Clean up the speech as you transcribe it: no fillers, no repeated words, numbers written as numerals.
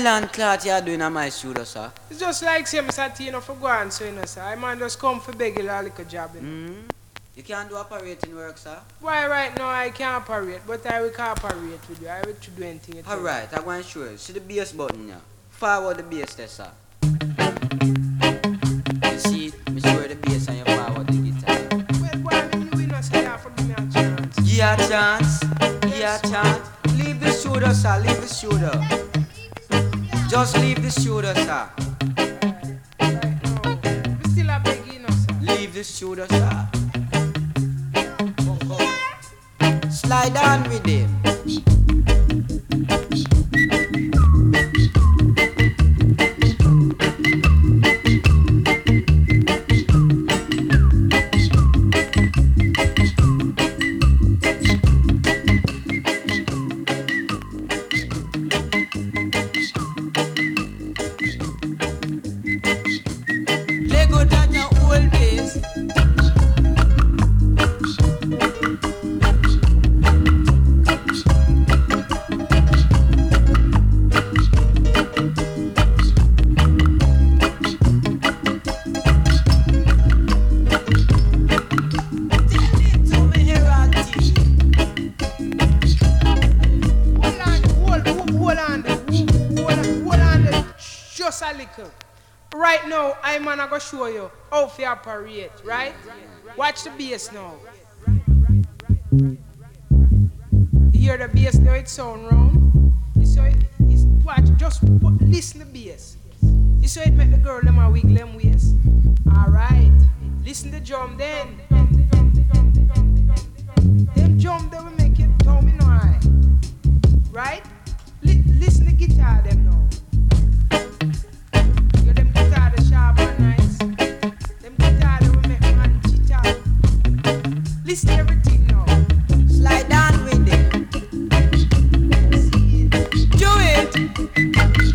nylon cloth you are doing on my shoulder, sir? It's just like say Mr. Tino for go on, so you know, sir. I man just come for beg you a little job, you know. You can't do operating work, sir? Why right now I can't operate, but I will cooperate with you. I will do anything you tell me. Alright, I'm going to show you. See the bass button here. Forward the bass there, sir. You see it? Me show you the bass and you forward the guitar. Well, why you not say that for give me a chance? Give you a chance. Give you a chance. Leave the shoulder, sir. Leave the shoulder. Just leave the shoulder, sir. Right now. We still a beg you, know, sir. Leave the shoulder, sir. Slide on with him. Lego down your old base. Hold on, just a little. Right now, I'm gonna show you how to operate, right? Watch the bass now. You hear the bass now, it sound round. You saw it, watch, just listen to the bass. You saw it make the girl them a wiggle them waist. Alright, listen to the drum then. Them drum they will make it tummy no high. Right? Listen to the guitar them now. You them guitar the sharp and nice. Them guitar they will make man cheat out. Listen to everything now. Slide on with him. Do it.